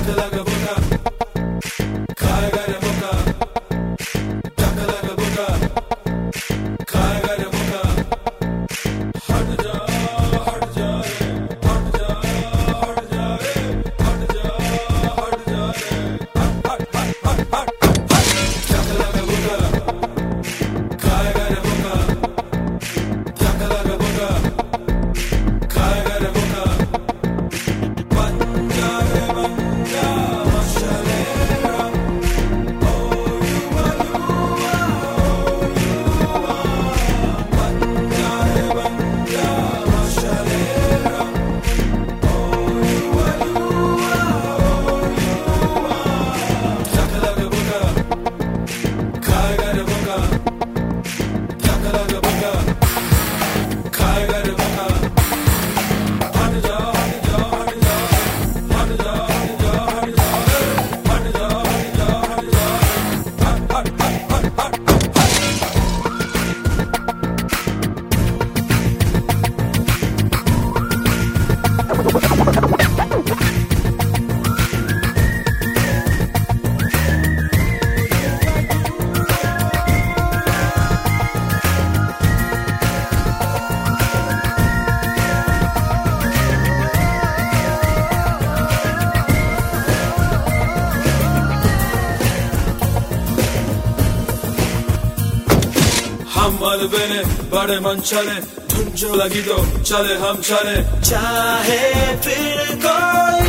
हम मलबे ने बड़े मन चले धुन जो लगी तो चले हम चले चाहे फिर कोई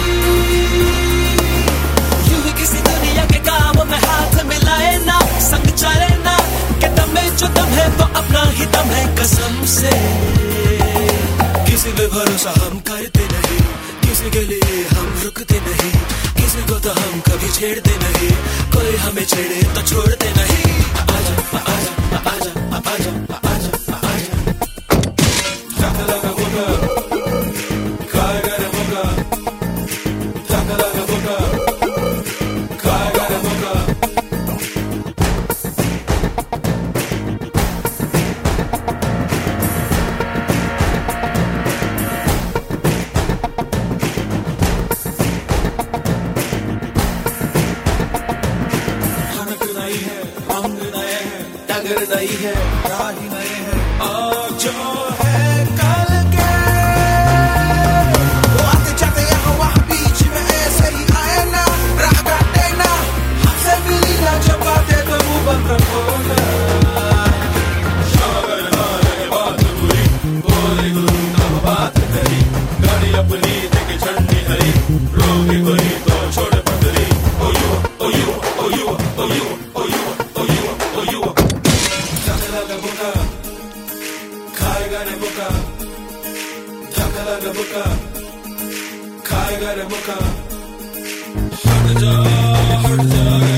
यूं ही किसी दुनिया के काम में हाथ मिलाए ना संग चले ना कि दम में जो दम है वो अपना ही दम है कसम से किसी पे भरोसा हम करते नहीं किसी के लिए हम रुकते नहीं किसी को तो हम कभी छेड़ते नहीं कोई हमें छेड़े तो छोड़ते नहीं आजा आजा आजा आजा आजा आजा Chaka-laka boka Kai-gara boka Chaka-laka boka Kai-gara boka Hanak nahi hai, ang nahe hai, tagar nahi hai, rahi nahe hai, aaj jo hai kal ke वो आते जाते यहाँ वहाँ बीच में ऐसे ही आए ना राह काटे ना हमसे मिली ना जब बातें तो मुंह बंद रखो ना अगर हारे बात बुरी बोले गुरु तब बात करी गाड़ी अपनी देखे झंडी हरी रोके कोई तो छोड़ पतरी ओ यू ओ यू ओ यू ओ यू ओ यू ओ यू ओ यू Chaka-laka boka Kai-gara boka Chaka-laka boka Kai-gara boka हट जा